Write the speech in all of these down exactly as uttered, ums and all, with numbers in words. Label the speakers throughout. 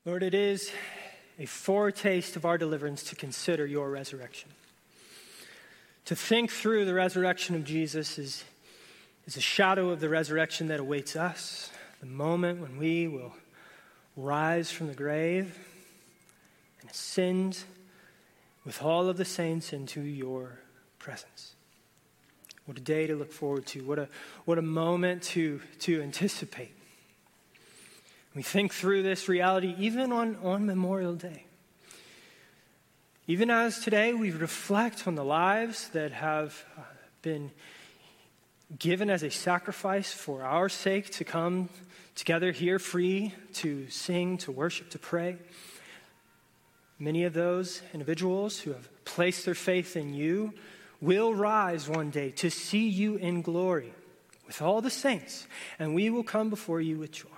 Speaker 1: Lord, it is a foretaste of our deliverance to consider your resurrection. To think through the resurrection of Jesus is, is a shadow of the resurrection that awaits us, the moment when we will rise from the grave and ascend with all of the saints into your presence. What a day to look forward to. What a, what a moment to, to anticipate. We think through this reality even on, on Memorial Day. Even as today we reflect on the lives that have uh, been given as a sacrifice for our sake to come together here free to sing, to worship, to pray. Many of those individuals who have placed their faith in you will rise one day to see you in glory with all the saints, and we will come before you with joy.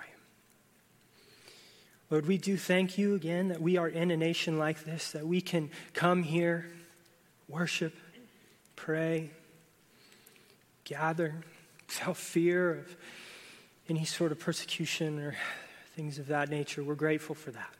Speaker 1: Lord, we do thank you again that we are in a nation like this, that we can come here, worship, pray, gather without fear of any sort of persecution or things of that nature. We're grateful for that.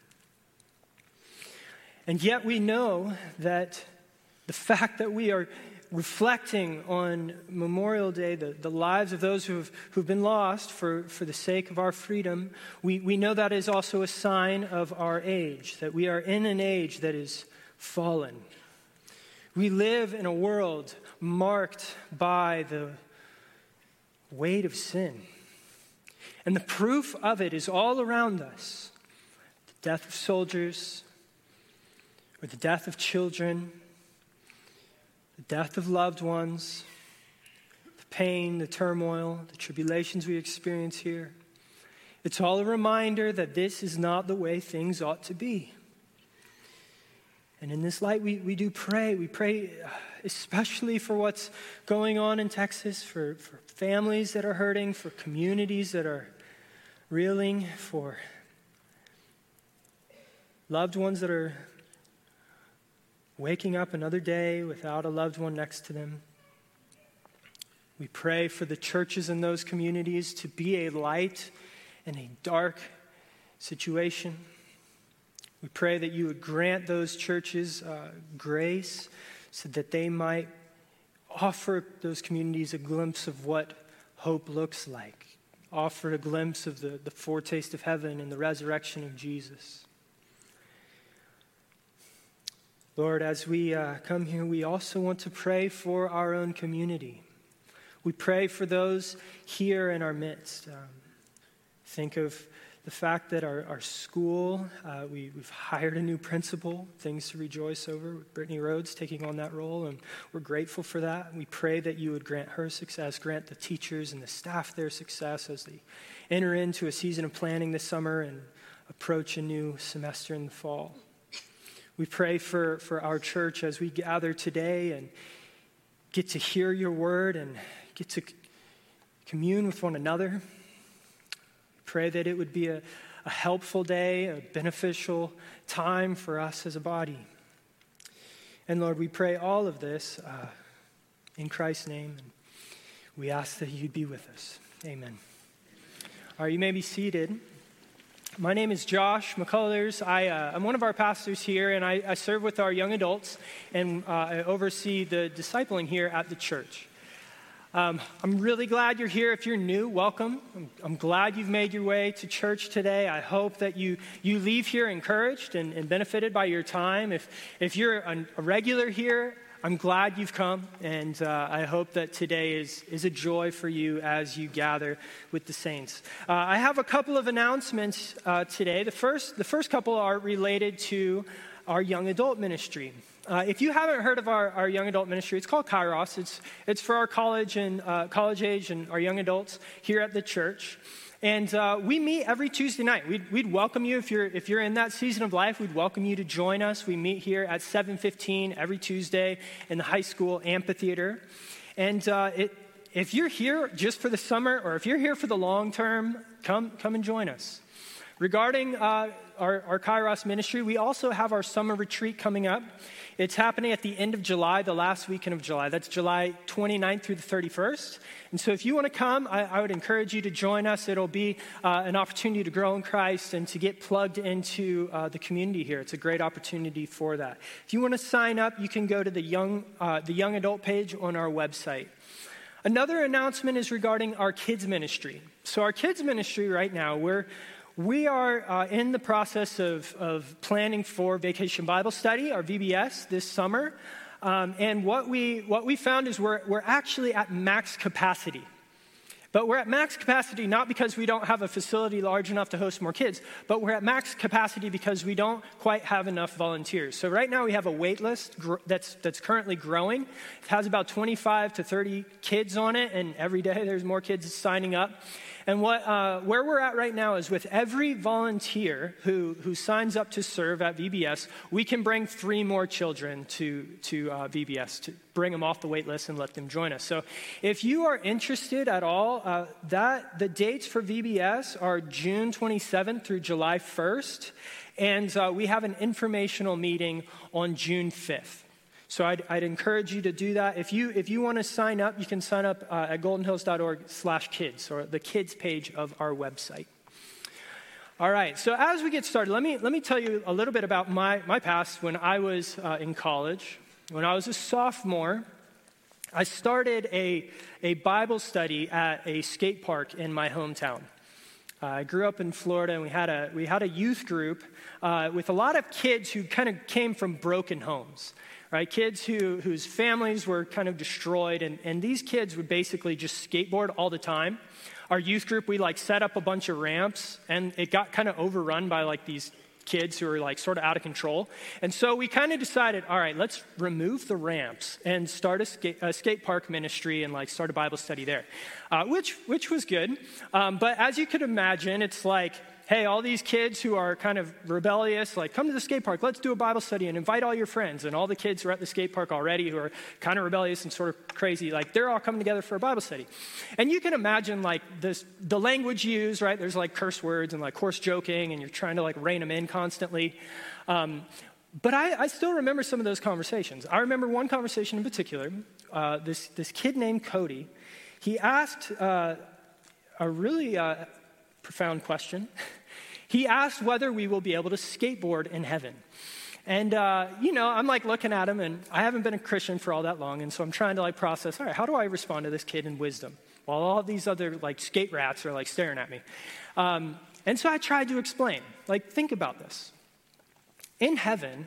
Speaker 1: And yet we know that the fact that we are reflecting on Memorial Day, the, the lives of those who've, who've been lost for, for the sake of our freedom, we, we know that is also a sign of our age, that we are in an age that is fallen. We live in a world marked by the weight of sin. And the proof of it is all around us. The death of soldiers, or the death of children, the death of loved ones, the pain, the turmoil, the tribulations we experience here. It's all a reminder that this is not the way things ought to be. And in this light, we, we do pray. We pray especially for what's going on in Texas, for, for families that are hurting, for communities that are reeling, for loved ones that are waking up another day without a loved one next to them. We pray for the churches in those communities to be a light in a dark situation. We pray that you would grant those churches uh, grace so that they might offer those communities a glimpse of what hope looks like, offer a glimpse of the, the foretaste of heaven and the resurrection of Jesus. Lord, as we uh, come here, we also want to pray for our own community. We pray for those here in our midst. Um, think of the fact that our, our school, uh, we, we've hired a new principal, things to rejoice over, with Brittany Rhodes taking on that role, and we're grateful for that. We pray that you would grant her success, grant the teachers and the staff their success as they enter into a season of planning this summer and approach a new semester in the fall. We pray for, for our church as we gather today and get to hear your word and get to commune with one another. Pray that it would be a, a helpful day, a beneficial time for us as a body. And Lord, we pray all of this uh, in Christ's name, and we ask that you'd be with us. Amen. All right, you may be seated. My name is Josh McCullers. I, uh, I'm one of our pastors here, and I, I serve with our young adults, and uh, I oversee the discipling here at the church. Um, I'm really glad you're here. If you're new, welcome. I'm, I'm glad you've made your way to church today. I hope that you, you leave here encouraged and, and benefited by your time. If, if you're a, a regular here, I'm glad you've come, and uh, I hope that today is, is a joy for you as you gather with the saints. Uh, I have a couple of announcements uh, today. The first, the first couple are related to our young adult ministry. Uh, if you haven't heard of our, our young adult ministry, it's called Kairos. It's, it's for our college and uh, college age and our young adults here at the church. And uh, we meet every Tuesday night. We'd, we'd welcome you if you're if you're in that season of life. We'd welcome you to join us. We meet here at seven fifteen every Tuesday in the high school amphitheater. And uh, it, if you're here just for the summer, or if you're here for the long term, come come and join us. Regarding uh, our, our Kairos ministry, we also have our summer retreat coming up. It's happening at the end of July, the last weekend of July. That's July twenty-ninth through the thirty-first. And so if you want to come, I, I would encourage you to join us. It'll be uh, an opportunity to grow in Christ and to get plugged into uh, the community here. It's a great opportunity for that. If you want to sign up, you can go to the young, uh, the young adult page on our website. Another announcement is regarding our kids ministry. So our kids ministry right now, we're We are uh, in the process of, of planning for Vacation Bible Study, our V B S, this summer. Um, and what we what we found is we're we're actually at max capacity. But we're at max capacity not because we don't have a facility large enough to host more kids, but we're at max capacity because we don't quite have enough volunteers. So right now we have a wait list gr- that's that's currently growing. It has about twenty-five to thirty kids on it, and every day there's more kids signing up. And what uh, where we're at right now is with every volunteer who, who signs up to serve at V B S, we can bring three more children to, to uh, V B S, to bring them off the wait list and let them join us. So if you are interested at all, uh, that the dates for V B S are June twenty-seventh through July first, and uh, we have an informational meeting on June fifth. So I'd, I'd encourage you to do that. If you if you want to sign up, you can sign up uh, at goldenhills.org slash kids, or the kids page of our website. All right, so as we get started, let me let me tell you a little bit about my, my past when I was uh, in college. When I was a sophomore, I started a, a Bible study at a skate park in my hometown. Uh, I grew up in Florida, and we had a we had a youth group uh, with a lot of kids who kind of came from broken homes. Right, kids who whose families were kind of destroyed, and, and these kids would basically just skateboard all the time. Our youth group, we like set up a bunch of ramps, and it got kind of overrun by like these kids who were like sort of out of control. And so we kind of decided, all right, let's remove the ramps and start a skate, a skate park ministry and like start a Bible study there, uh, which which was good. Um, but as you could imagine, it's like, hey, all these kids who are kind of rebellious, like, come to the skate park, let's do a Bible study and invite all your friends. And all the kids who are at the skate park already who are kind of rebellious and sort of crazy, like, they're all coming together for a Bible study. And you can imagine, like, this, the language used, right? There's, like, curse words and, like, coarse joking, and you're trying to, like, rein them in constantly. Um, but I, I still remember some of those conversations. I remember one conversation in particular. Uh, this, this kid named Cody, he asked uh, a really... Uh, profound question. He asked whether we will be able to skateboard in heaven. And, uh, you know, I'm like looking at him, and I haven't been a Christian for all that long, and so I'm trying to like process, all right, how do I respond to this kid in wisdom? While all these other like skate rats are like staring at me. Um, and so I tried to explain, like, think about this. In heaven,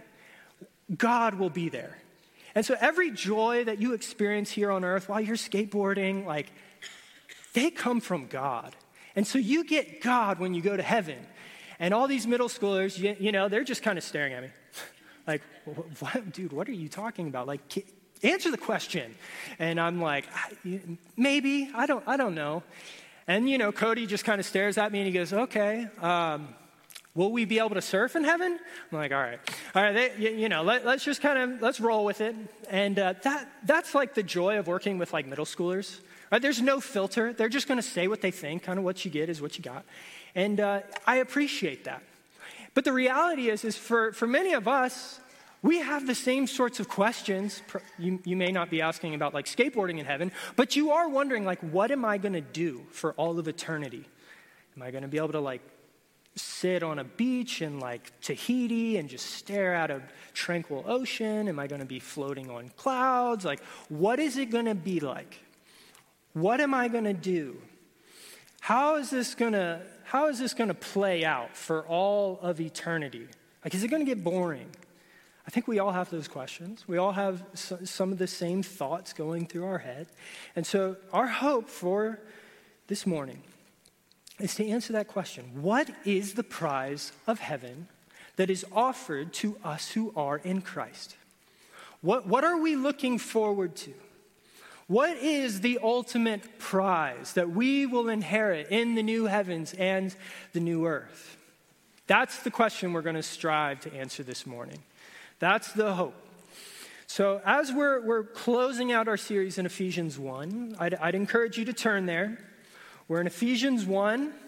Speaker 1: God will be there. And so every joy that you experience here on earth while you're skateboarding, like, they come from God. And so you get God when you go to heaven. And all these middle schoolers, you, you know, they're just kind of staring at me. Like, what, dude, what are you talking about? Like, answer the question. And I'm like, maybe, I don't, I don't know. And, you know, Cody just kind of stares at me and he goes, okay, um, will we be able to surf in heaven? I'm like, all right, all right, they, you, you know, let, let's just kind of, let's roll with it. And uh, that that's like the joy of working with like middle schoolers. Right? There's no filter. They're just going to say what they think. Kind of what you get is what you got. And uh, I appreciate that. But the reality is, is for, for many of us, we have the same sorts of questions. You, you may not be asking about like skateboarding in heaven, but you are wondering like, what am I going to do for all of eternity? Am I going to be able to like sit on a beach in like Tahiti and just stare at a tranquil ocean? Am I going to be floating on clouds? Like, what is it going to be like? What am I going to do? How is this going to how is this going to play out for all of eternity? Like, is it going to get boring? I think we all have those questions. We all have some of the same thoughts going through our head. And so our hope for this morning is to answer that question. What is the prize of heaven that is offered to us who are in Christ? What, what are we looking forward to? What is the ultimate prize that we will inherit in the new heavens and the new earth? That's the question we're going to strive to answer this morning. That's the hope. So as we're, we're closing out our series in Ephesians one, I'd, I'd encourage you to turn there. We're in Ephesians one,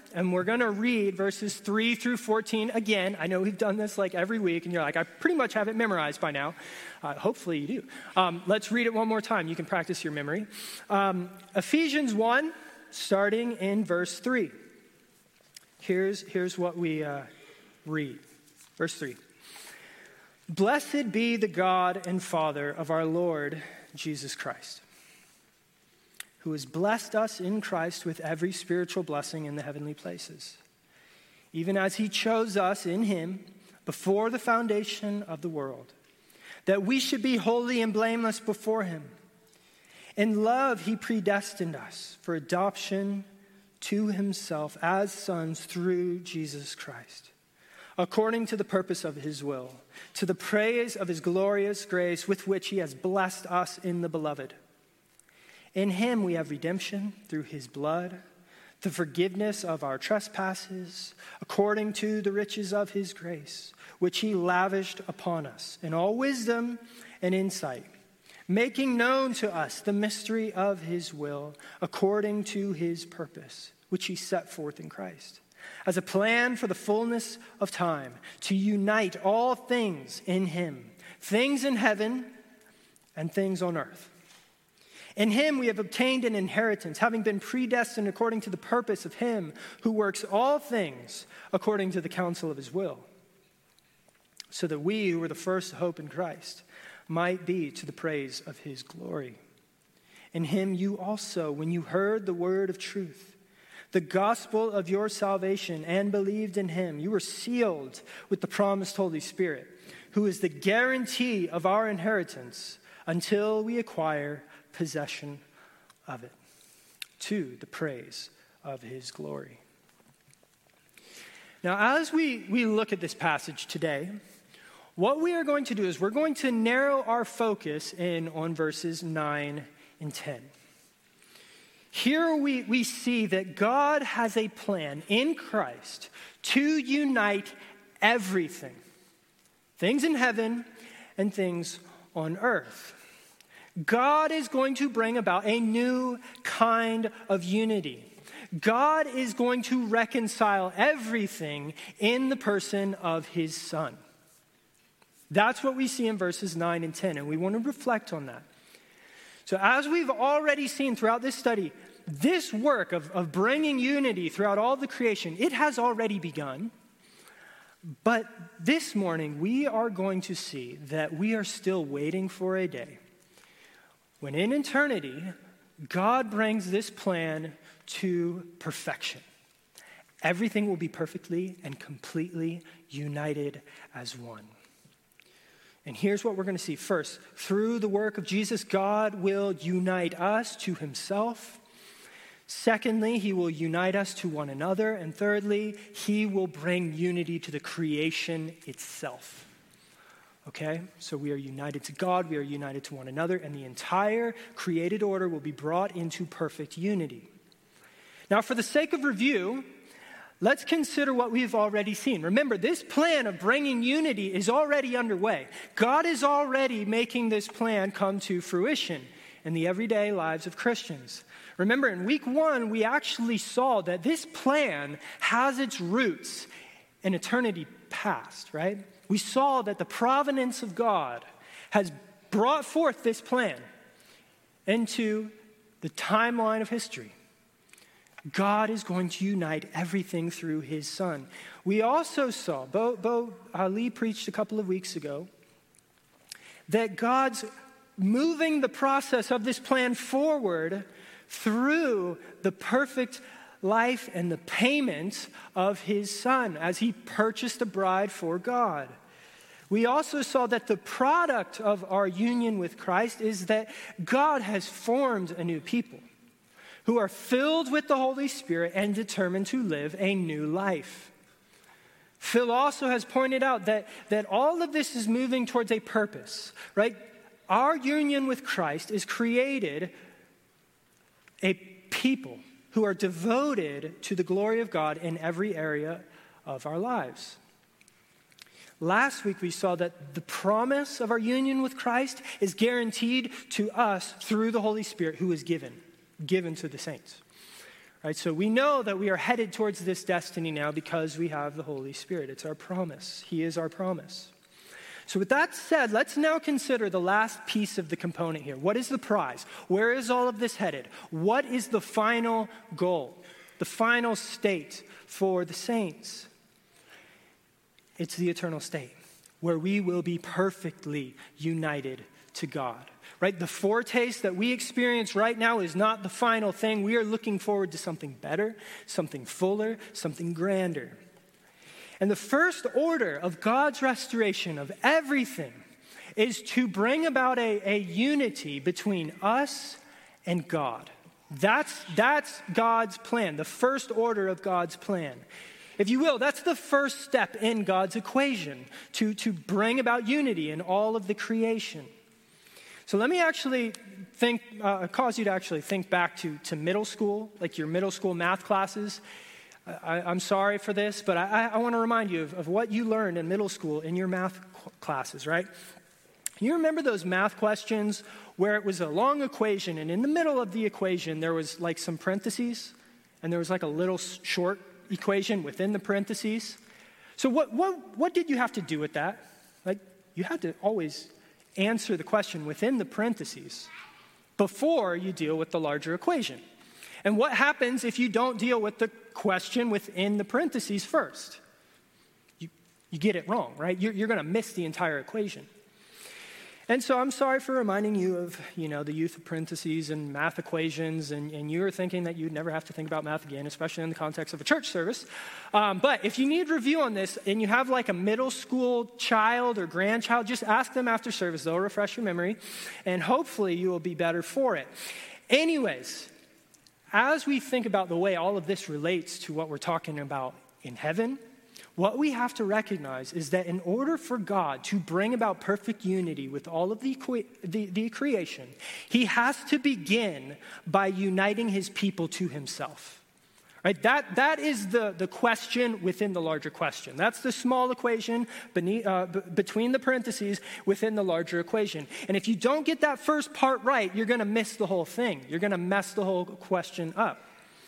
Speaker 1: and we're going to read verses three through fourteen again. I know we've done this like every week, and you're like, I pretty much have it memorized by now. Uh, hopefully you do. Um, let's read it one more time. You can practice your memory. Um, Ephesians one, starting in verse three. Here's, here's what we uh, read. Verse three. Blessed be the God and Father of our Lord Jesus Christ, who has blessed us in Christ with every spiritual blessing in the heavenly places, even as he chose us in him before the foundation of the world, that we should be holy and blameless before him. In love, he predestined us for adoption to himself as sons through Jesus Christ, according to the purpose of his will, to the praise of his glorious grace with which he has blessed us in the beloved. In him we have redemption through his blood, the forgiveness of our trespasses, according to the riches of his grace, which he lavished upon us in all wisdom and insight, making known to us the mystery of his will, according to his purpose, which he set forth in Christ, as a plan for the fullness of time, to unite all things in him, things in heaven and things on earth. In him we have obtained an inheritance, having been predestined according to the purpose of him who works all things according to the counsel of his will, so that we who were the first hope in Christ might be to the praise of his glory. In him you also, when you heard the word of truth, the gospel of your salvation, and believed in him, you were sealed with the promised Holy Spirit, who is the guarantee of our inheritance until we acquire possession of it, to the praise of his glory. Now, as we, we look at this passage today, what we are going to do is we're going to narrow our focus in on verses nine and ten. Here we, we see that God has a plan in Christ to unite everything, things in heaven and things on earth. God is going to bring about a new kind of unity. God is going to reconcile everything in the person of his Son. That's what we see in verses nine and ten, and we want to reflect on that. So as we've already seen throughout this study, this work of, of bringing unity throughout all the creation, it has already begun. But this morning, we are going to see that we are still waiting for a day when in eternity, God brings this plan to perfection. Everything will be perfectly and completely united as one. And here's what we're going to see. First, through the work of Jesus, God will unite us to himself. Secondly, he will unite us to one another. And thirdly, he will bring unity to the creation itself. Okay, so we are united to God, we are united to one another, and the entire created order will be brought into perfect unity. Now, for the sake of review, let's consider what we've already seen. Remember, this plan of bringing unity is already underway. God is already making this plan come to fruition in the everyday lives of Christians. Remember, in week one, we actually saw that this plan has its roots in eternity past, right? We saw that the providence of God has brought forth this plan into the timeline of history. God is going to unite everything through his Son. We also saw, Bo, Bo uh, Lee preached a couple of weeks ago, that God's moving the process of this plan forward through the perfect life and the payment of his Son as he purchased a bride for God. We also saw that the product of our union with Christ is that God has formed a new people who are filled with the Holy Spirit and determined to live a new life. Phil also has pointed out that, that all of this is moving towards a purpose, right? Our union with Christ is created a people who are devoted to the glory of God in every area of our lives. Last week we saw that the promise of our union with Christ is guaranteed to us through the Holy Spirit who is given, given to the saints. Right? So we know that we are headed towards this destiny now because we have the Holy Spirit. It's our promise. He is our promise. So with that said, let's now consider the last piece of the component here. What is the prize? Where is all of this headed? What is the final goal, the final state for the saints? It's the eternal state where we will be perfectly united to God. Right? The foretaste that we experience right now is not the final thing. We are looking forward to something better, something fuller, something grander. And the first order of God's restoration of everything is to bring about a, a unity between us and God. That's, that's God's plan, the first order of God's plan. If you will, that's the first step in God's equation to, to bring about unity in all of the creation. So let me actually think, uh, cause you to actually think back to, to middle school, like your middle school math classes. I, I'm sorry for this, but I, I want to remind you of, of what you learned in middle school in your math qu- classes, right? You remember those math questions where it was a long equation, and in the middle of the equation, there was like some parentheses, and there was like a little short equation within the parentheses. So what, what, what did you have to do with that? Like, you had to always answer the question within the parentheses before you deal with the larger equation. And what happens if you don't deal with the question within the parentheses first? You, you get it wrong, right? You're, you're going to miss the entire equation. And so I'm sorry for reminding you of, you know, the youth of parentheses and math equations, and, and you were thinking that you'd never have to think about math again, especially in the context of a church service. Um, but if you need review on this and you have like a middle school child or grandchild, just ask them after service. They'll refresh your memory, and hopefully you will be better for it. Anyways, as we think about the way all of this relates to what we're talking about in heaven, what we have to recognize is that in order for God to bring about perfect unity with all of the, the, the creation, he has to begin by uniting his people to himself. Right? That, that is the, the question within the larger question. That's the small equation beneath, uh, b- between the parentheses within the larger equation. And if you don't get that first part right, you're going to miss the whole thing. You're going to mess the whole question up.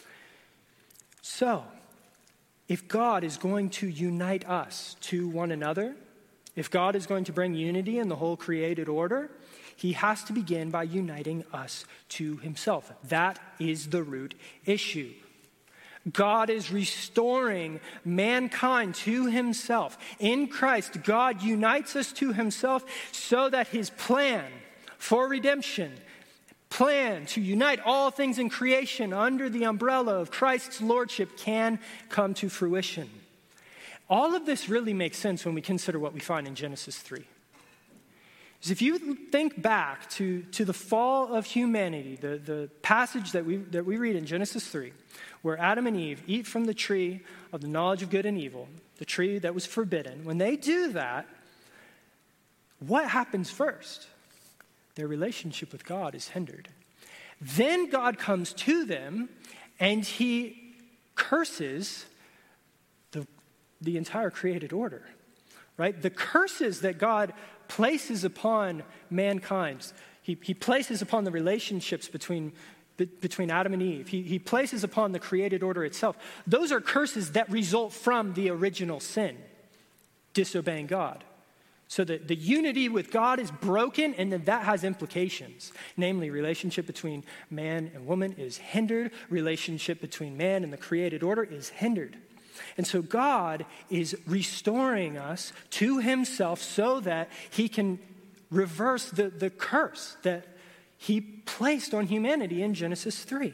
Speaker 1: So, if God is going to unite us to one another, if God is going to bring unity in the whole created order, he has to begin by uniting us to himself. That is the root issue. God is restoring mankind to himself. In Christ, God unites us to himself so that his plan for redemption, plan to unite all things in creation under the umbrella of Christ's lordship can come to fruition. All of this really makes sense when we consider what we find in Genesis three. Because if you think back to, to the fall of humanity, the, the passage that we, that we read in Genesis three, where Adam and Eve eat from the tree of the knowledge of good and evil, the tree that was forbidden, when they do that, what happens first? Their relationship with God is hindered. Then God comes to them and he curses the, the entire created order, right? The curses that God places upon mankind, he, he places upon the relationships between, be, between Adam and Eve. He, he places upon the created order itself. Those are curses that result from the original sin, disobeying God. So that the unity with God is broken, and then that has implications. Namely, relationship between man and woman is hindered. Relationship between man and the created order is hindered. And so God is restoring us to himself so that he can reverse the, the curse that he placed on humanity in Genesis three.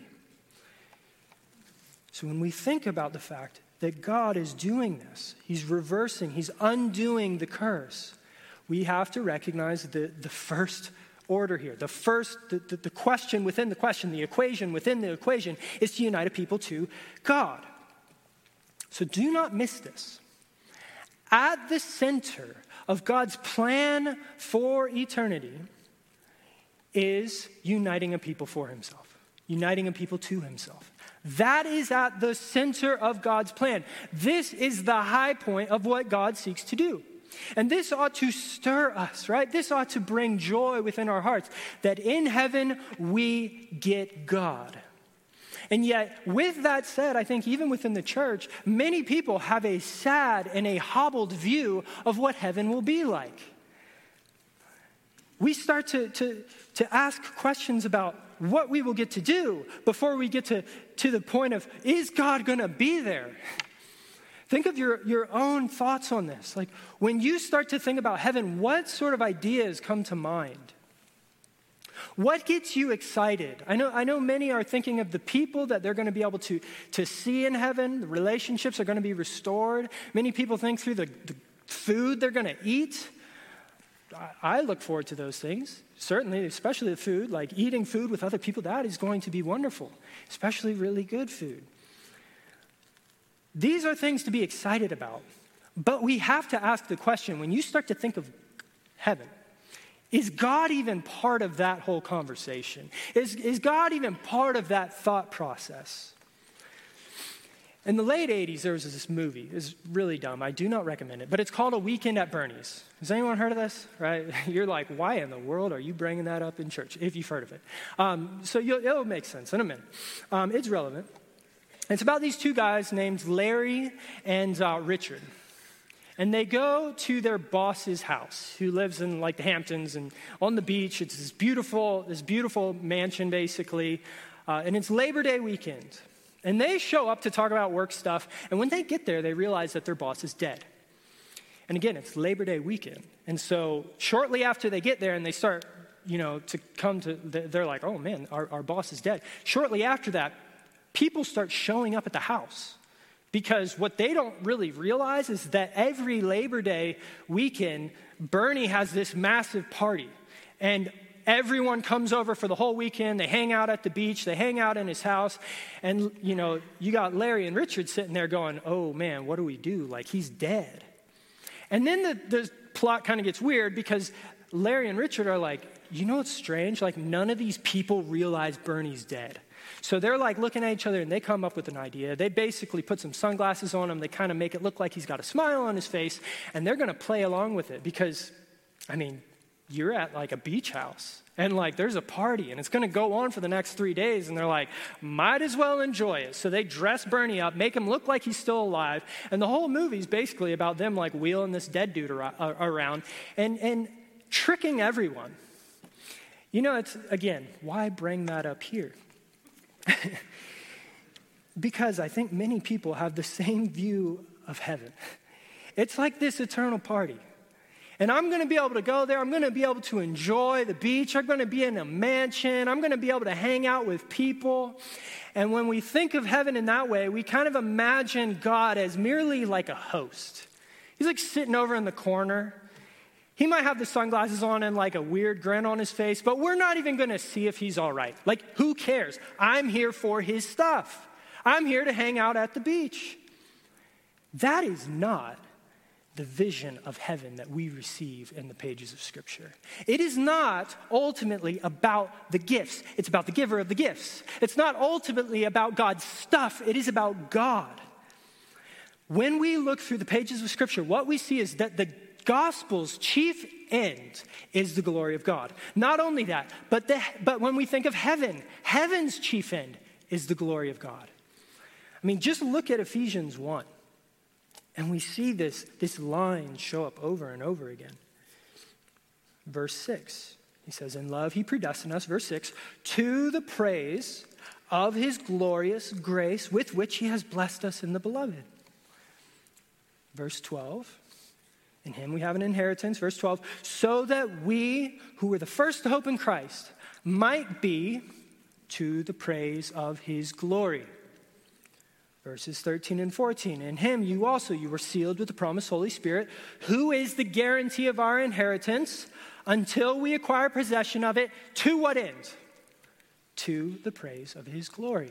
Speaker 1: So when we think about the fact that God is doing this, he's reversing, he's undoing the curse, we have to recognize the, the first order here. The first, the, the, the question within the question, the equation within the equation is to unite a people to God. So do not miss this. At the center of God's plan for eternity is uniting a people for himself, uniting a people to himself. That is at the center of God's plan. This is the high point of what God seeks to do. And this ought to stir us, right? This ought to bring joy within our hearts that in heaven we get God. And yet, with that said, I think even within the church, many people have a sad and a hobbled view of what heaven will be like. We start to, to, to ask questions about what we will get to do before we get to, to the point of, is God going to be there? Think of your, your own thoughts on this. Like, when you start to think about heaven, what sort of ideas come to mind? What gets you excited? I know, I know many are thinking of the people that they're going to be able to, to see in heaven. The relationships are going to be restored. Many people think through the, the food they're going to eat. I, I look forward to those things, certainly, especially the food. Like eating food with other people, that is going to be wonderful, especially really good food. These are things to be excited about. But we have to ask the question, when you start to think of heaven, is God even part of that whole conversation? Is, is God even part of that thought process? In the late eighties, there was this movie. It's really dumb. I do not recommend it. But it's called A Weekend at Bernie's. Has anyone heard of this? Right? You're like, why in the world are you bringing that up in church, if you've heard of it? Um, so you'll, it'll make sense in a minute. Um, it's relevant. It's about these two guys named Larry and uh, Richard. And they go to their boss's house, who lives in like the Hamptons and on the beach. It's this beautiful, this beautiful mansion, basically. Uh, and it's Labor Day weekend. And they show up to talk about work stuff. And when they get there, they realize that their boss is dead. And again, it's Labor Day weekend. And so shortly after they get there and they start, you know, to come to, they're like, oh man, our, our boss is dead. Shortly after that, people start showing up at the house. Because what they don't really realize is that every Labor Day weekend, Bernie has this massive party. And everyone comes over for the whole weekend. They hang out at the beach. They hang out in his house. And, you know, you got Larry and Richard sitting there going, oh, man, what do we do? Like, he's dead. And then the, the plot kind of gets weird because Larry and Richard are like, you know what's strange? Like, none of these people realize Bernie's dead. So they're like looking at each other and they come up with an idea. They basically put some sunglasses on him. They kind of make it look like he's got a smile on his face. And they're going to play along with it because, I mean, you're at like a beach house. And like there's a party and it's going to go on for the next three days. And they're like, might as well enjoy it. So they dress Bernie up, make him look like he's still alive. And the whole movie's basically about them like wheeling this dead dude around and, and tricking everyone. You know, it's, again, why bring that up here? Because I think many people have the same view of heaven. It's like this eternal party. And I'm going to be able to go there. I'm going to be able to enjoy the beach. I'm going to be in a mansion. I'm going to be able to hang out with people. And when we think of heaven in that way, we kind of imagine God as merely like a host. He's like sitting over in the corner. He might have the sunglasses on and like a weird grin on his face, but we're not even going to see if he's all right. Like, who cares? I'm here for his stuff. I'm here to hang out at the beach. That is not the vision of heaven that we receive in the pages of Scripture. It is not ultimately about the gifts. It's about the giver of the gifts. It's not ultimately about God's stuff. It is about God. When we look through the pages of Scripture, what we see is that the gospel's chief end is the glory of God. Not only that, but the, but when we think of heaven, heaven's chief end is the glory of God. I mean, just look at Ephesians one, and we see this, this line show up over and over again. Verse six, he says, in love he predestined us, verse six, to the praise of his glorious grace with which he has blessed us in the beloved. Verse twelve, in him we have an inheritance, verse twelve, so that we who were the first to hope in Christ might be to the praise of his glory. Verses thirteen and fourteen, in him you also, you were sealed with the promised Holy Spirit, who is the guarantee of our inheritance until we acquire possession of it. To what end? To the praise of his glory.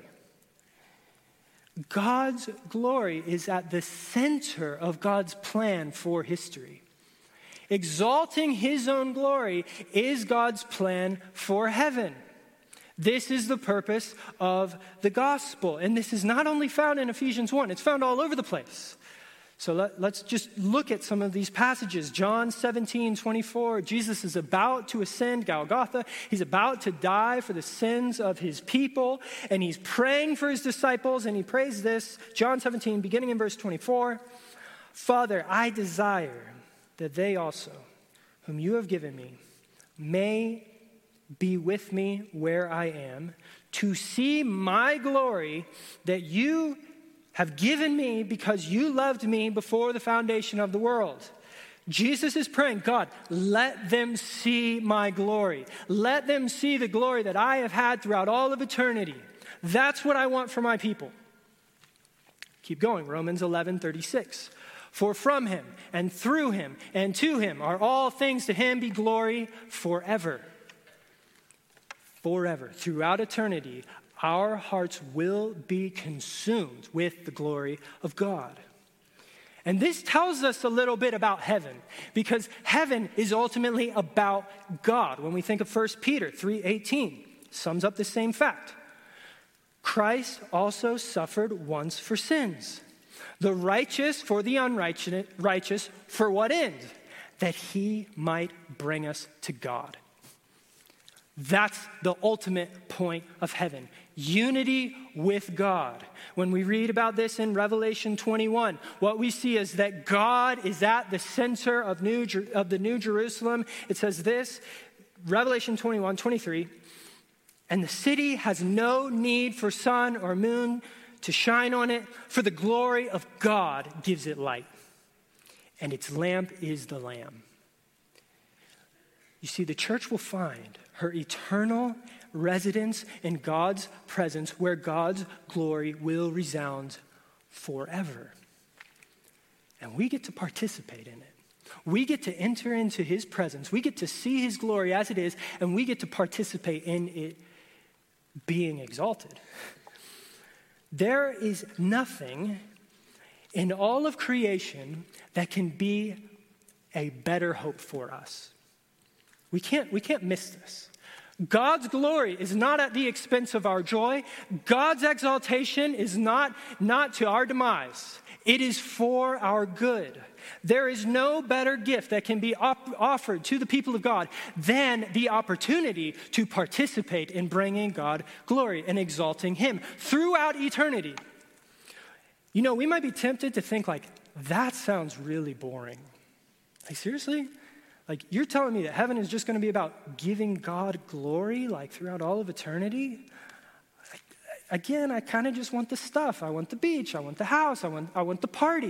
Speaker 1: God's glory is at the center of God's plan for history. Exalting his own glory is God's plan for heaven. This is the purpose of the gospel. And this is not only found in Ephesians one, it's found all over the place. So let, let's just look at some of these passages. John seventeen twenty-four, Jesus is about to ascend Golgotha. He's about to die for the sins of his people, and he's praying for his disciples, and he prays this, John seventeen, beginning in verse twenty-four, Father, I desire that they also, whom you have given me, may be with me where I am, to see my glory that you have given me because you loved me before the foundation of the world. Jesus is praying, God, let them see my glory. Let them see the glory that I have had throughout all of eternity. That's what I want for my people. Keep going, Romans eleven thirty-six. For from him and through him and to him are all things, to him be glory forever. Forever, throughout eternity, our hearts will be consumed with the glory of God. And this tells us a little bit about heaven, because heaven is ultimately about God. When we think of First Peter three eighteen, sums up the same fact. Christ also suffered once for sins, the righteous for the unrighteous, righteous for what end? That he might bring us to God. That's the ultimate point of heaven. Unity with God. When we read about this in Revelation twenty-one, what we see is that God is at the center of, New, of the New Jerusalem. It says this, Revelation twenty-one twenty-three, and the city has no need for sun or moon to shine on it, for the glory of God gives it light, and its lamp is the Lamb. You see, the church will find her eternal residence in God's presence, where God's glory will resound forever. And we get to participate in it. We get to enter into his presence. We get to see his glory as it is, and we get to participate in it being exalted. There is nothing in all of creation that can be a better hope for us. We can't, we can't miss this. God's glory is not at the expense of our joy. God's exaltation is not, not to our demise. It is for our good. There is no better gift that can be op- offered to the people of God than the opportunity to participate in bringing God glory and exalting him throughout eternity. You know, we might be tempted to think like, that sounds really boring. Like, seriously? Like, you're telling me that heaven is just going to be about giving God glory, like, throughout all of eternity? Again, I kind of just want the stuff. I want the beach. I want the house. I want, I want the party.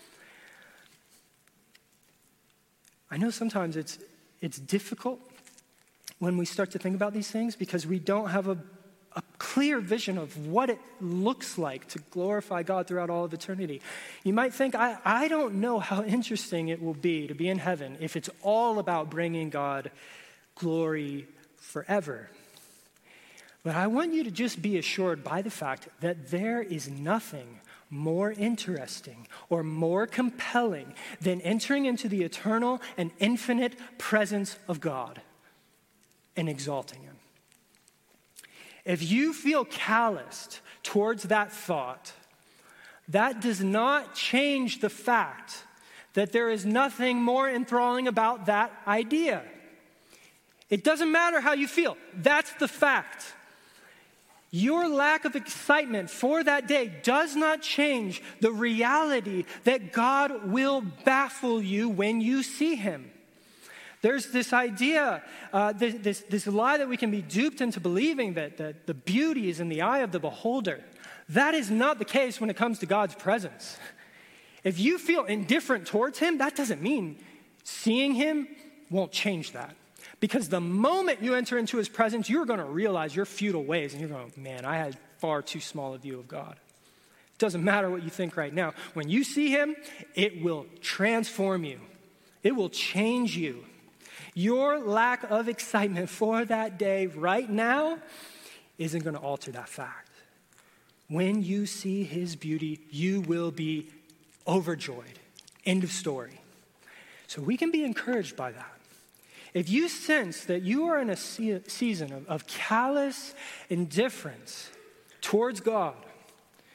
Speaker 1: I know sometimes it's, it's difficult when we start to think about these things because we don't have a, a clear vision of what it looks like to glorify God throughout all of eternity. You might think, I, I don't know how interesting it will be to be in heaven if it's all about bringing God glory forever. But I want you to just be assured by the fact that there is nothing more interesting or more compelling than entering into the eternal and infinite presence of God and exalting him. If you feel calloused towards that thought, that does not change the fact that there is nothing more enthralling about that idea. It doesn't matter how you feel. That's the fact. Your lack of excitement for that day does not change the reality that God will baffle you when you see him. There's this idea, uh, this, this, this lie that we can be duped into believing that, that the beauty is in the eye of the beholder. That is not the case when it comes to God's presence. If you feel indifferent towards him, that doesn't mean seeing him won't change that. Because the moment you enter into his presence, you're going to realize your futile ways. And you're going, man, I had far too small a view of God. It doesn't matter what you think right now. When you see him, it will transform you. It will change you. Your lack of excitement for that day right now isn't going to alter that fact. When you see his beauty, you will be overjoyed. End of story. So we can be encouraged by that. If you sense that you are in a se- season of, of callous indifference towards God,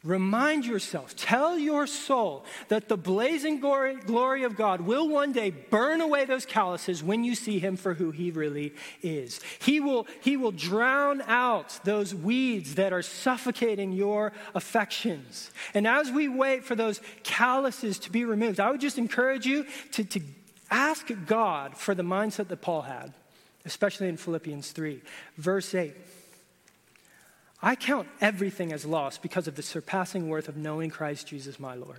Speaker 1: Remind yourself, tell your soul that the blazing glory, glory of God will one day burn away those calluses when you see him for who he really is. He will, he will drown out those weeds that are suffocating your affections. And as we wait for those calluses to be removed, I would just encourage you to, to ask God for the mindset that Paul had, especially in Philippians three, verse eight. I count everything as loss because of the surpassing worth of knowing Christ Jesus my Lord.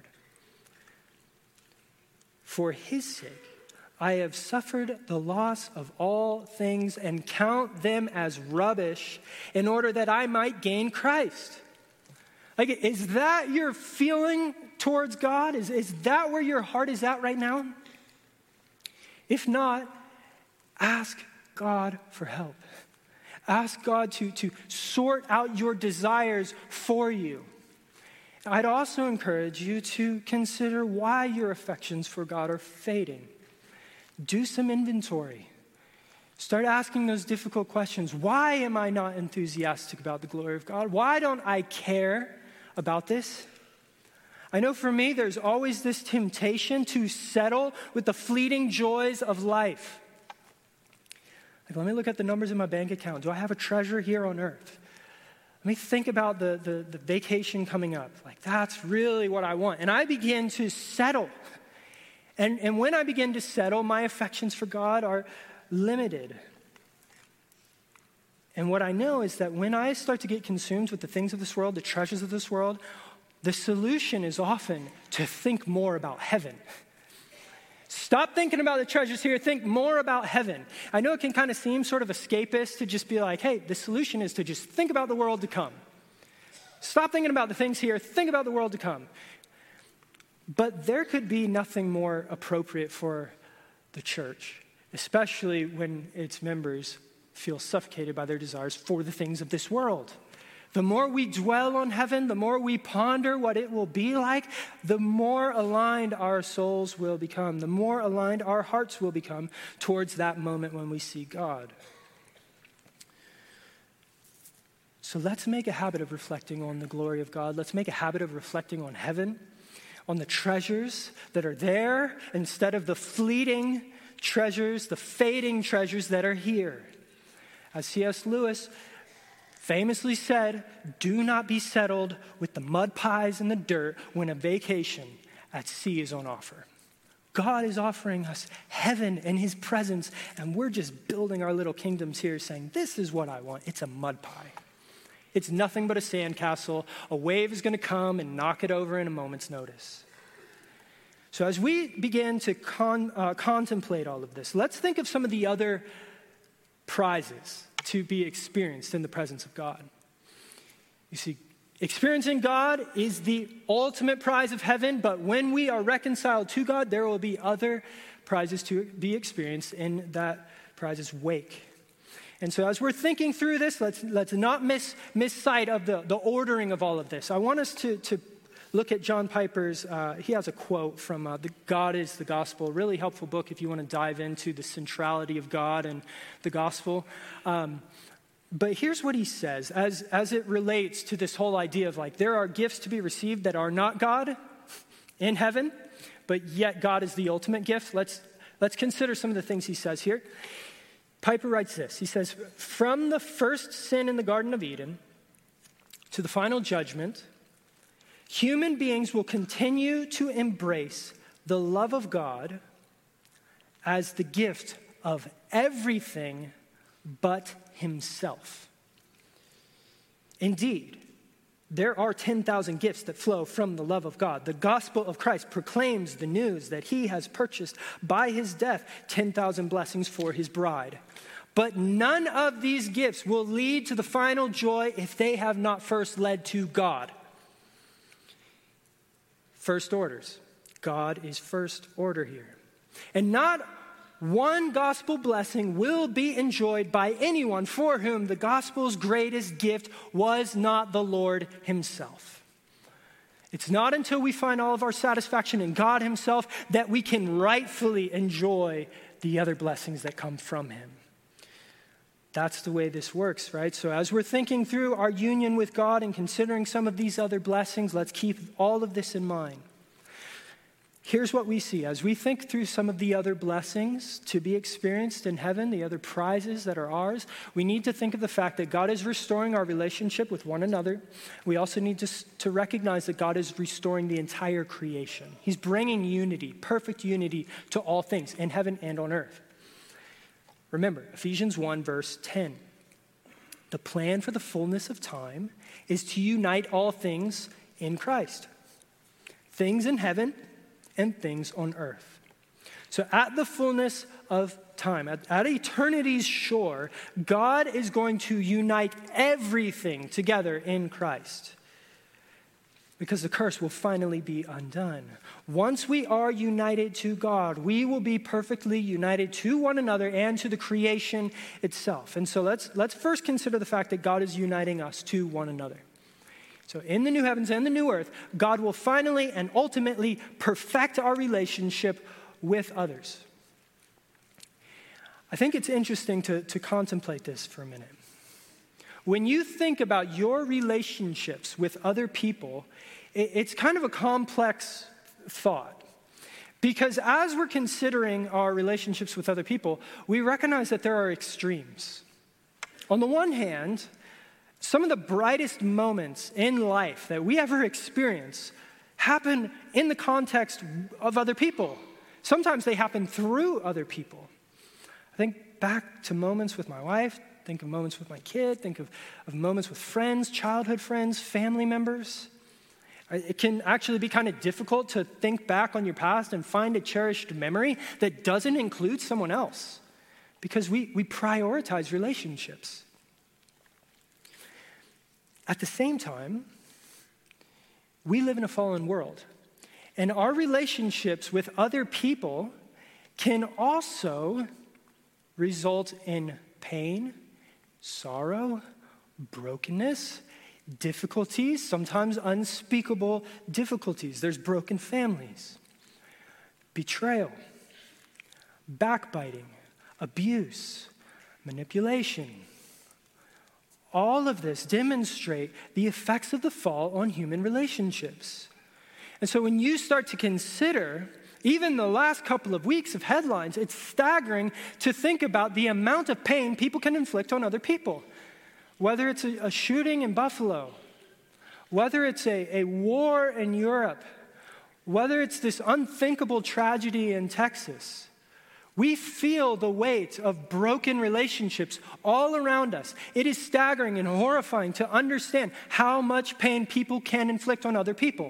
Speaker 1: For his sake, I have suffered the loss of all things and count them as rubbish in order that I might gain Christ. Like, is that your feeling towards God? Is, is that where your heart is at right now? If not, ask God for help. Ask God to, to sort out your desires for you. I'd also encourage you to consider why your affections for God are fading. Do some inventory. Start asking those difficult questions. Why am I not enthusiastic about the glory of God? Why don't I care about this? I know for me, there's always this temptation to settle with the fleeting joys of life. Like, let me look at the numbers in my bank account. Do I have a treasure here on earth? Let me think about the, the, the vacation coming up. Like, that's really what I want. And I begin to settle. And, and when I begin to settle, my affections for God are limited. And what I know is that when I start to get consumed with the things of this world, the treasures of this world, the solution is often to think more about heaven. Stop thinking about the treasures here. Think more about heaven. I know it can kind of seem sort of escapist to just be like, hey, the solution is to just think about the world to come. Stop thinking about the things here. Think about the world to come. But there could be nothing more appropriate for the church, especially when its members feel suffocated by their desires for the things of this world. The more we dwell on heaven, the more we ponder what it will be like, the more aligned our souls will become, the more aligned our hearts will become towards that moment when we see God. So let's make a habit of reflecting on the glory of God. Let's make a habit of reflecting on heaven, on the treasures that are there instead of the fleeting treasures, the fading treasures that are here. As C S Lewis famously said, do not be settled with the mud pies and the dirt when a vacation at sea is on offer. God is offering us heaven and his presence, and we're just building our little kingdoms here saying, this is what I want. It's a mud pie. It's nothing but a sandcastle. A wave is going to come and knock it over in a moment's notice. So as we begin to con- uh, contemplate all of this, let's think of some of the other prizes to be experienced in the presence of God. You see, experiencing God is the ultimate prize of heaven, but when we are reconciled to God, there will be other prizes to be experienced in that prize's wake. And so as we're thinking through this, let's let's not miss, miss sight of the, the ordering of all of this. I want us to, to look at John Piper's, uh, he has a quote from uh, the God is the Gospel, a really helpful book if you want to dive into the centrality of God and the gospel. Um, but here's what he says, as, as it relates to this whole idea of like, there are gifts to be received that are not God in heaven, but yet God is the ultimate gift. Let's, let's consider some of the things he says here. Piper writes this, he says, from the first sin in the Garden of Eden to the final judgment, human beings will continue to embrace the love of God as the gift of everything but himself. Indeed, there are ten thousand gifts that flow from the love of God. The gospel of Christ proclaims the news that he has purchased by his death ten thousand blessings for his bride. But none of these gifts will lead to the final joy if they have not first led to God. First orders. God is first order here. And not one gospel blessing will be enjoyed by anyone for whom the gospel's greatest gift was not the Lord himself. It's not until we find all of our satisfaction in God himself that we can rightfully enjoy the other blessings that come from him. That's the way this works, right? So as we're thinking through our union with God and considering some of these other blessings, let's keep all of this in mind. Here's what we see. As we think through some of the other blessings to be experienced in heaven, the other prizes that are ours, we need to think of the fact that God is restoring our relationship with one another. We also need to, to recognize that God is restoring the entire creation. He's bringing unity, perfect unity to all things in heaven and on earth. Remember, Ephesians one, verse ten. The plan for the fullness of time is to unite all things in Christ. Things in heaven and things on earth. So at the fullness of time, at, at eternity's shore, God is going to unite everything together in Christ. Because the curse will finally be undone. Once we are united to God, we will be perfectly united to one another and to the creation itself. And so let's, let's first consider the fact that God is uniting us to one another. So in the new heavens and the new earth, God will finally and ultimately perfect our relationship with others. I think it's interesting to, to contemplate this for a minute. When you think about your relationships with other people, it, it's kind of a complex thought. Because as we're considering our relationships with other people, we recognize that there are extremes. On the one hand, some of the brightest moments in life that we ever experience happen in the context of other people. Sometimes they happen through other people. I think back to moments with my wife, think of moments with my kid, think of, of moments with friends, childhood friends, family members. It can actually be kind of difficult to think back on your past and find a cherished memory that doesn't include someone else because we, we prioritize relationships. At the same time, we live in a fallen world, and our relationships with other people can also result in pain, sorrow, brokenness, difficulties, sometimes unspeakable difficulties. There's broken families, betrayal, backbiting, abuse, manipulation. All of this demonstrate the effects of the fall on human relationships. And so when you start to consider even the last couple of weeks of headlines, it's staggering to think about the amount of pain people can inflict on other people. Whether it's a, a shooting in Buffalo, whether it's a, a war in Europe, whether it's this unthinkable tragedy in Texas, we feel the weight of broken relationships all around us. It is staggering and horrifying to understand how much pain people can inflict on other people.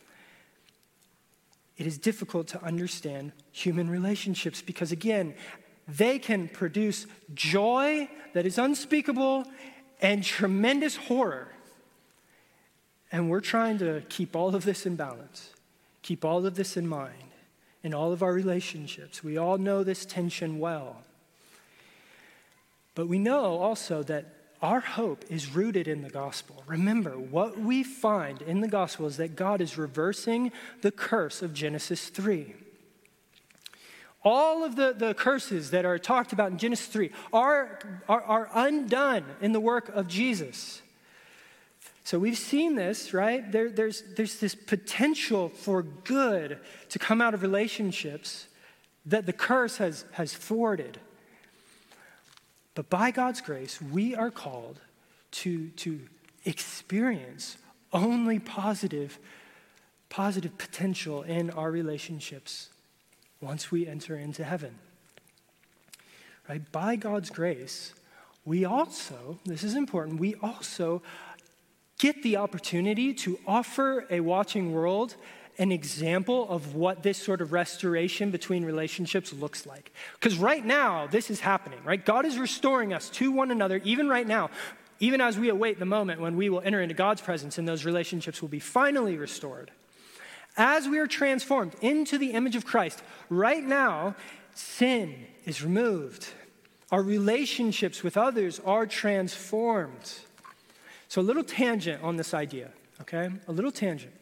Speaker 1: It is difficult to understand human relationships because, again, they can produce joy that is unspeakable and tremendous horror. And we're trying to keep all of this in balance, keep all of this in mind in all of our relationships. We all know this tension well. But we know also that our hope is rooted in the gospel. Remember, what we find in the gospel is that God is reversing the curse of Genesis three. All of the, the curses that are talked about in Genesis three are, are, are undone in the work of Jesus. So we've seen this, right? There, there's, there's this potential for good to come out of relationships that the curse has, has thwarted. But by God's grace, we are called to, to experience only positive, positive potential in our relationships once we enter into heaven. Right? By God's grace, we also, this is important, we also get the opportunity to offer a watching world an example of what this sort of restoration between relationships looks like. Because right now, this is happening, right? God is restoring us to one another, even right now, even as we await the moment when we will enter into God's presence and those relationships will be finally restored. As we are transformed into the image of Christ, right now, sin is removed. Our relationships with others are transformed. So a little tangent on this idea, okay? A little tangent.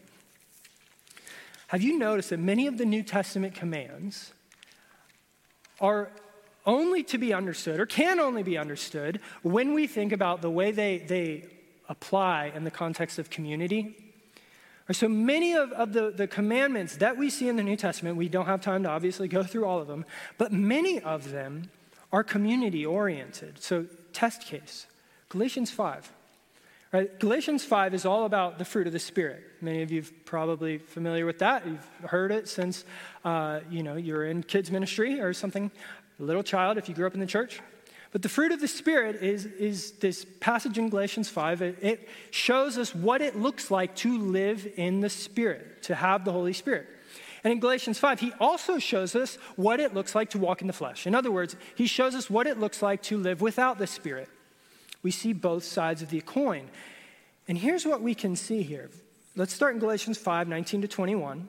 Speaker 1: Have you noticed that many of the New Testament commands are only to be understood, or can only be understood, when we think about the way they, they apply in the context of community. So many of, of the, the commandments that we see in the New Testament, we don't have time to obviously go through all of them, but many of them are community-oriented. So test case, Galatians five. Right? Galatians five is all about the fruit of the Spirit. Many of you are probably familiar with that. You've heard it since uh, you know, you're in kids ministry or something, a little child if you grew up in the church. But the fruit of the Spirit is, is this passage in Galatians five. It, it shows us what it looks like to live in the Spirit, to have the Holy Spirit. And in Galatians five, he also shows us what it looks like to walk in the flesh. In other words, he shows us what it looks like to live without the Spirit. We see both sides of the coin. And here's what we can see here. Let's start in Galatians five, nineteen to twenty-one.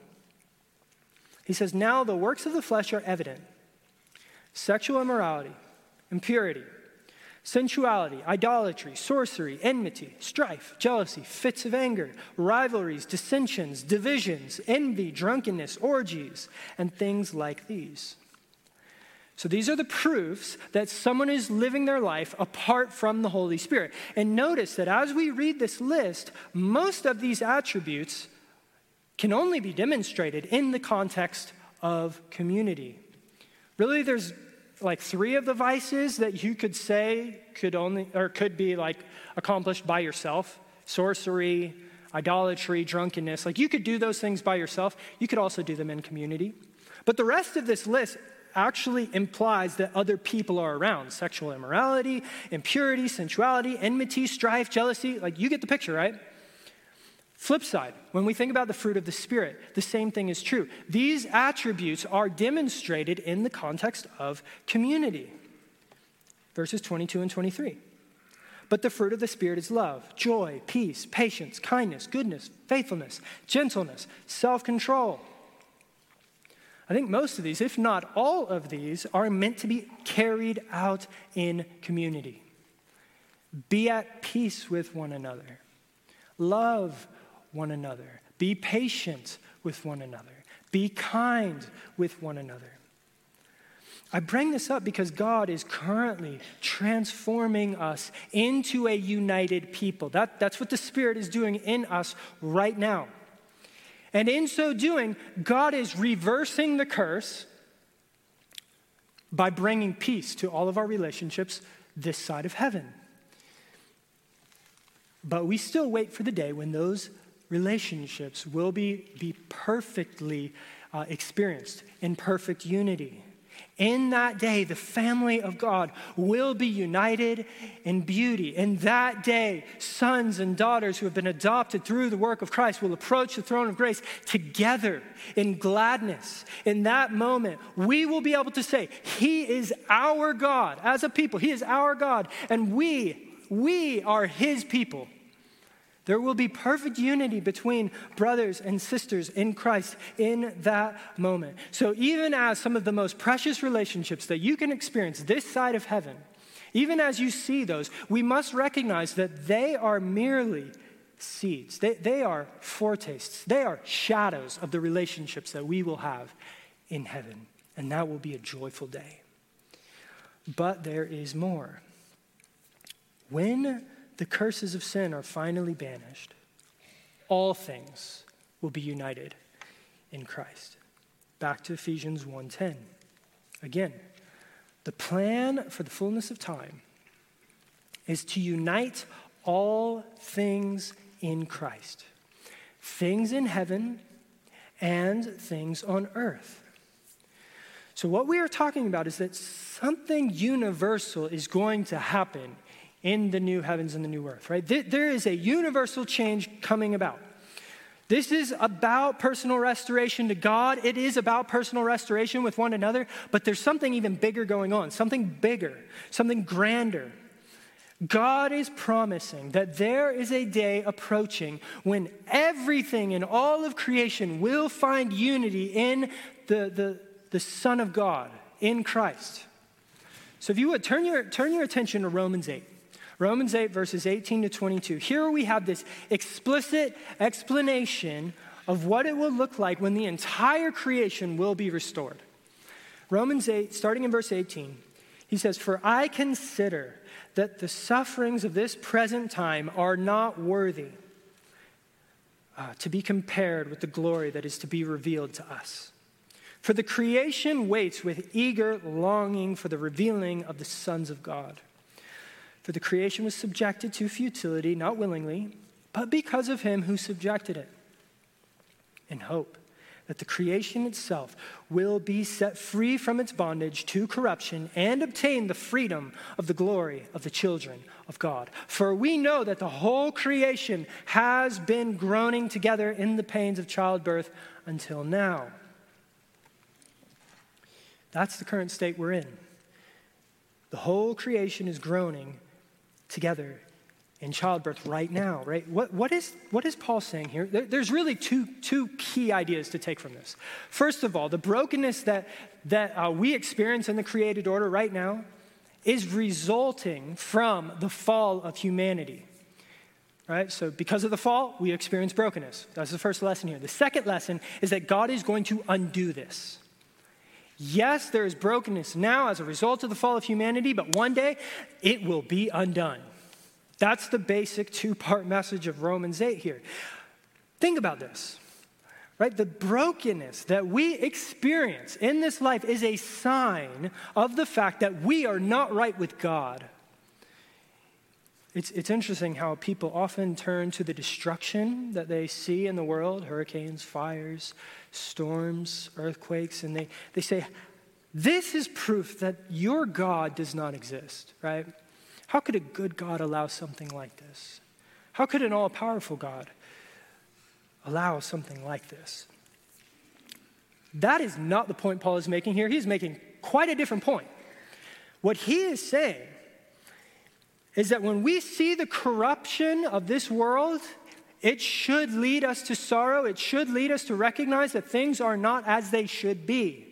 Speaker 1: He says, "Now the works of the flesh are evident: sexual immorality, impurity, sensuality, idolatry, sorcery, enmity, strife, jealousy, fits of anger, rivalries, dissensions, divisions, envy, drunkenness, orgies, and things like these." So these are the proofs that someone is living their life apart from the Holy Spirit. And notice that as we read this list, most of these attributes can only be demonstrated in the context of community. Really, there's like three of the vices that you could say could only or could be like accomplished by yourself: sorcery, idolatry, drunkenness. Like you could do those things by yourself. You could also do them in community. But the rest of this list actually implies that other people are around: sexual immorality, impurity, sensuality, enmity, strife, jealousy. Like you get the picture, right? Flip side, when we think about the fruit of the Spirit, the same thing is true. These attributes are demonstrated in the context of community. Verses twenty-two and twenty-three. "But the fruit of the Spirit is love, joy, peace, patience, kindness, goodness, faithfulness, gentleness, self-control." I think most of these, if not all of these, are meant to be carried out in community. Be at peace with one another. Love one another. Be patient with one another. Be kind with one another. I bring this up because God is currently transforming us into a united people. That, that's what the Spirit is doing in us right now. And in so doing, God is reversing the curse by bringing peace to all of our relationships this side of heaven. But we still wait for the day when those relationships will be, be perfectly uh, experienced in perfect unity. In that day, the family of God will be united in beauty. In that day, sons and daughters who have been adopted through the work of Christ will approach the throne of grace together in gladness. In that moment, we will be able to say, He is our God. As a people, He is our God, and we, we are His people. There will be perfect unity between brothers and sisters in Christ in that moment. So even as some of the most precious relationships that you can experience this side of heaven, even as you see those, we must recognize that they are merely seeds. They, they are foretastes. They are shadows of the relationships that we will have in heaven. And that will be a joyful day. But there is more. When the curses of sin are finally banished, all things will be united in Christ. Back to Ephesians one ten. Again, the plan for the fullness of time is to unite all things in Christ. Things in heaven and things on earth. So what we are talking about is that something universal is going to happen in the new heavens and the new earth, right? There is a universal change coming about. This is about personal restoration to God. It is about personal restoration with one another, but there's something even bigger going on, something bigger, something grander. God is promising that there is a day approaching when everything in all of creation will find unity in the, the, the Son of God, in Christ. So if you would, turn your, turn your attention to Romans eight. Romans eight, verses eighteen to twenty-two. Here we have this explicit explanation of what it will look like when the entire creation will be restored. Romans eight, starting in verse eighteen. He says, "For I consider that the sufferings of this present time are not worthy uh, to be compared with the glory that is to be revealed to us. For the creation waits with eager longing for the revealing of the sons of God. For the creation was subjected to futility, not willingly, but because of him who subjected it, in hope that the creation itself will be set free from its bondage to corruption and obtain the freedom of the glory of the children of God. For we know that the whole creation has been groaning together in the pains of childbirth until now." That's the current state we're in. The whole creation is groaning together in childbirth right now, right? What, what, is, what is Paul saying here? There, there's really two, two key ideas to take from this. First of all, the brokenness that, that uh, we experience in the created order right now is resulting from the fall of humanity. Right? So because of the fall, we experience brokenness. That's the first lesson here. The second lesson is that God is going to undo this. Yes, there is brokenness now as a result of the fall of humanity, but one day it will be undone. That's the basic two-part message of Romans eight here. Think about this, right? The brokenness that we experience in this life is a sign of the fact that we are not right with God. It's, it's interesting how people often turn to the destruction that they see in the world, hurricanes, fires, storms, earthquakes, and they, they say, this is proof that your God does not exist, right? How could a good God allow something like this? How could an all-powerful God allow something like this? That is not the point Paul is making here. He's making quite a different point. What he is saying is that when we see the corruption of this world, it should lead us to sorrow. It should lead us to recognize that things are not as they should be.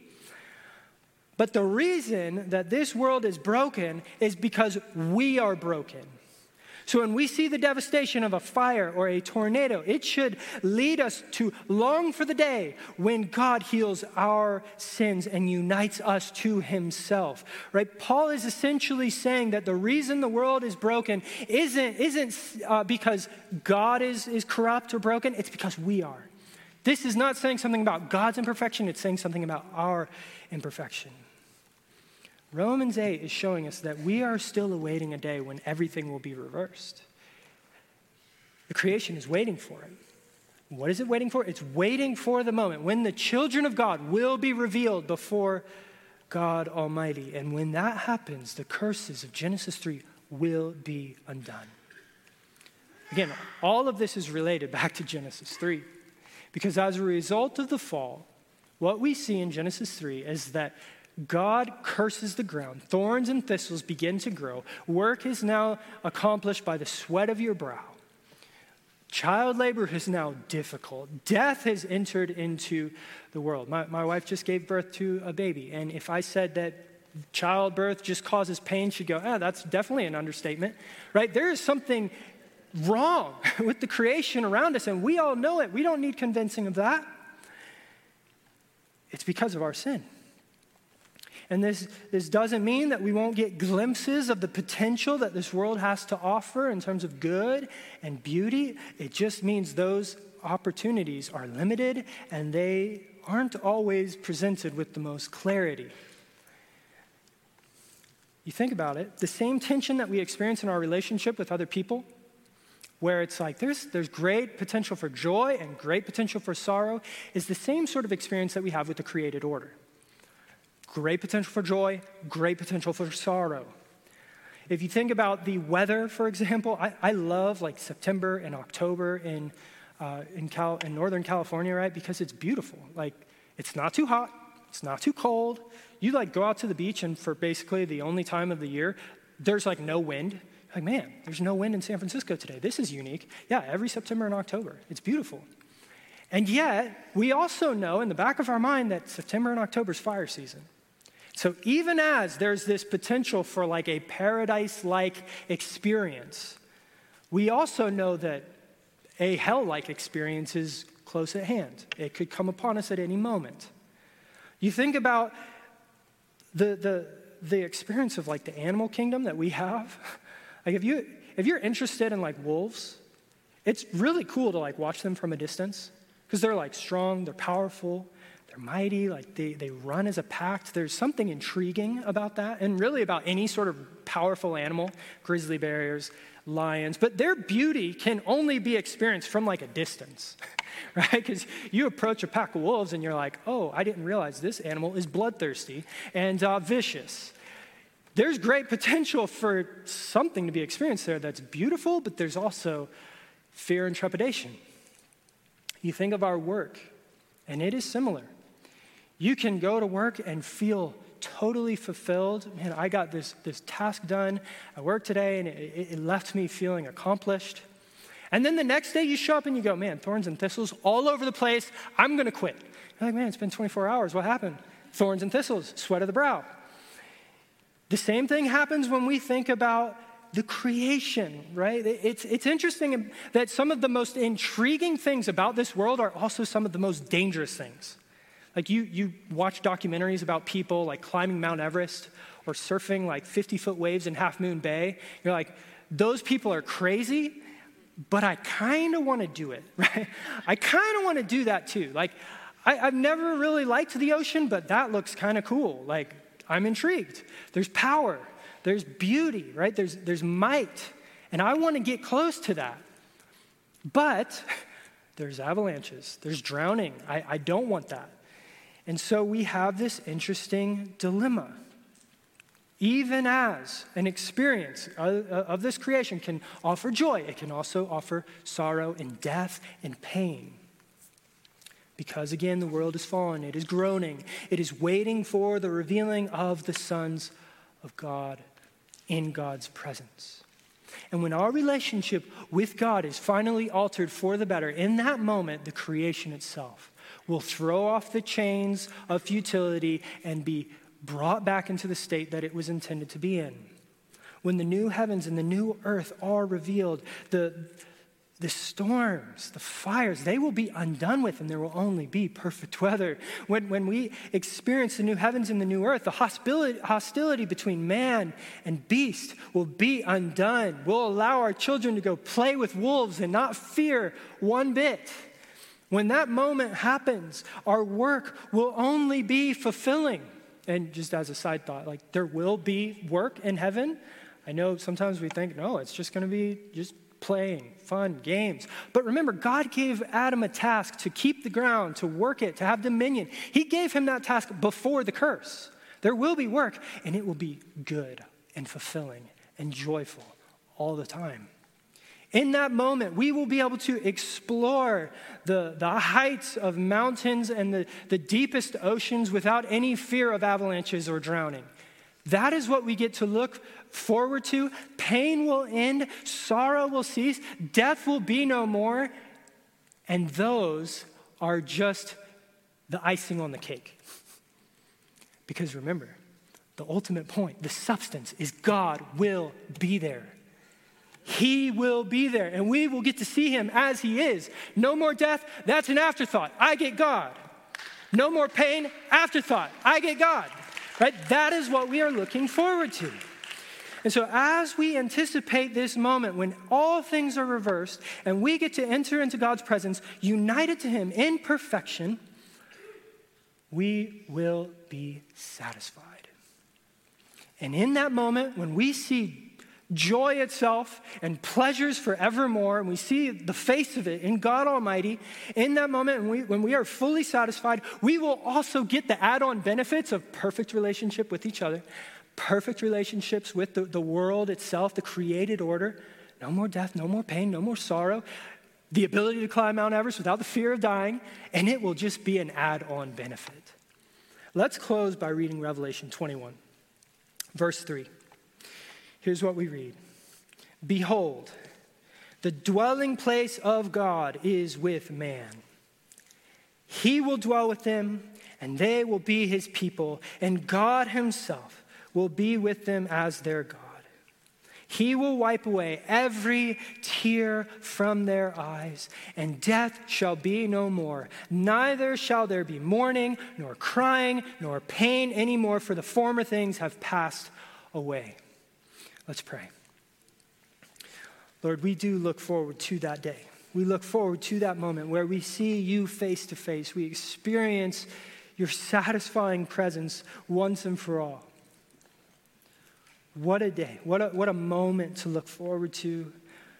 Speaker 1: But the reason that this world is broken is because we are broken. So when we see the devastation of a fire or a tornado, it should lead us to long for the day when God heals our sins and unites us to himself, right? Paul is essentially saying that the reason the world is broken isn't, isn't uh, because God is, is corrupt or broken, it's because we are. This is not saying something about God's imperfection, it's saying something about our imperfection. Romans eight is showing us that we are still awaiting a day when everything will be reversed. The creation is waiting for it. What is it waiting for? It's waiting for the moment when the children of God will be revealed before God Almighty. And when that happens, the curses of Genesis three will be undone. Again, all of this is related back to Genesis three. Because as a result of the fall, what we see in Genesis three is that God curses the ground. Thorns and thistles begin to grow. Work is now accomplished by the sweat of your brow. Child labor is now difficult. Death has entered into the world. My, my wife just gave birth to a baby. And if I said that childbirth just causes pain, she'd go, oh, that's definitely an understatement, right? There is something wrong with the creation around us, and we all know it. We don't need convincing of that. It's because of our sin. And this, this doesn't mean that we won't get glimpses of the potential that this world has to offer in terms of good and beauty. It just means those opportunities are limited and they aren't always presented with the most clarity. You think about it, the same tension that we experience in our relationship with other people, where it's like there's, there's great potential for joy and great potential for sorrow, is the same sort of experience that we have with the created order. Great potential for joy, great potential for sorrow. If you think about the weather, for example, I, I love like September and October in uh, in, Cal, in Northern California, right? Because it's beautiful. Like, it's not too hot, it's not too cold. You like go out to the beach, and for basically the only time of the year, there's like no wind. Like, man, there's no wind in San Francisco today. This is unique. Yeah, every September and October, it's beautiful. And yet, we also know in the back of our mind that September and October is fire season. So even as there's this potential for like a paradise-like experience, we also know that a hell-like experience is close at hand. It could come upon us at any moment. You think about the, the, the experience of like the animal kingdom that we have, like if you if you're interested in like wolves, it's really cool to like watch them from a distance because they're like strong, they're powerful, they're mighty, like they, they run as a pack. There's something intriguing about that, and really about any sort of powerful animal, grizzly bears, lions, but their beauty can only be experienced from like a distance, right? Because you approach a pack of wolves and you're like, oh, I didn't realize this animal is bloodthirsty and uh, vicious. There's great potential for something to be experienced there that's beautiful, but there's also fear and trepidation. You think of our work, and it is similar. You can go to work and feel totally fulfilled. Man, I got this, this task done at work today, and it, it left me feeling accomplished. And then the next day you show up and you go, man, thorns and thistles all over the place. I'm going to quit. You're like, man, it's been twenty-four hours. What happened? Thorns and thistles, sweat of the brow. The same thing happens when we think about the creation, right? It's, it's interesting that some of the most intriguing things about this world are also some of the most dangerous things. Like you, you watch documentaries about people like climbing Mount Everest or surfing like fifty-foot waves in Half Moon Bay. You're like, those people are crazy, but I kind of want to do it, right? I kind of want to do that too. Like, I, I've never really liked the ocean, but that looks kind of cool. Like, I'm intrigued. There's power. There's beauty, right? There's, there's might. And I want to get close to that. But there's avalanches. There's drowning. I, I don't want that. And so we have this interesting dilemma. Even as an experience of, of this creation can offer joy, it can also offer sorrow and death and pain. Because again, the world is fallen, it is groaning, it is waiting for the revealing of the sons of God in God's presence. And when our relationship with God is finally altered for the better, in that moment, the creation itself will throw off the chains of futility and be brought back into the state that it was intended to be in. When the new heavens and the new earth are revealed, the The storms, the fires, they will be undone with, and there will only be perfect weather. When, when we experience the new heavens and the new earth, the hostility, hostility between man and beast will be undone. We'll allow our children to go play with wolves and not fear one bit. When that moment happens, our work will only be fulfilling. And just as a side thought, like there will be work in heaven. I know sometimes we think, no, it's just going to be just playing, fun, games. But remember, God gave Adam a task to keep the ground, to work it, to have dominion. He gave him that task before the curse. There will be work, and it will be good and fulfilling and joyful all the time. In that moment, we will be able to explore the, the heights of mountains and the, the deepest oceans without any fear of avalanches or drowning. That is what we get to look forward to. Pain will end, sorrow will cease, death will be no more, and those are just the icing on the cake. Because remember, the ultimate point, the substance is God will be there. He will be there, and we will get to see him as he is. No more death, that's an afterthought. I get God. No more pain, afterthought. I get God. Right? That is what we are looking forward to. And so as we anticipate this moment when all things are reversed and we get to enter into God's presence, united to him in perfection, we will be satisfied. And in that moment, when we see joy itself and pleasures forevermore, and we see the face of it in God Almighty, in that moment when we, when we are fully satisfied, we will also get the add-on benefits of perfect relationship with each other, perfect relationships with the, the world itself, the created order. No more death, no more pain, no more sorrow, the ability to climb Mount Everest without the fear of dying, and it will just be an add-on benefit. Let's close by reading Revelation twenty-one, verse three. Here's what we read. Behold, the dwelling place of God is with man. He will dwell with them, and they will be his people, and God himself will be with them as their God. He will wipe away every tear from their eyes, and death shall be no more. Neither shall there be mourning, nor crying, nor pain anymore, for the former things have passed away. Let's pray. Lord, we do look forward to that day. We look forward to that moment where we see you face to face. We experience your satisfying presence once and for all. What a day. What a, what a moment to look forward to,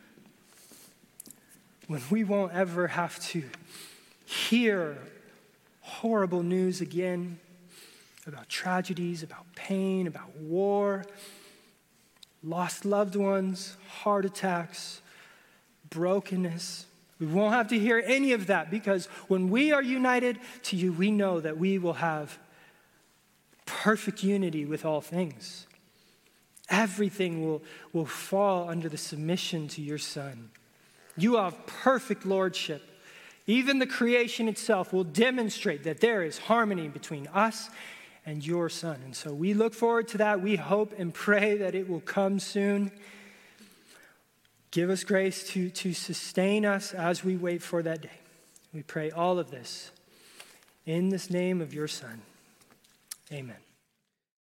Speaker 1: when we won't ever have to hear horrible news again about tragedies, about pain, about war, lost loved ones, heart attacks, brokenness. We won't have to hear any of that, because when we are united to you, we know that we will have perfect unity with all things. Everything will, will fall under the submission to your Son. You have perfect lordship. Even the creation itself will demonstrate that there is harmony between us and your Son. And so we look forward to that. We hope and pray that it will come soon. Give us grace to, to sustain us as we wait for that day. We pray all of this in this name of your Son. Amen.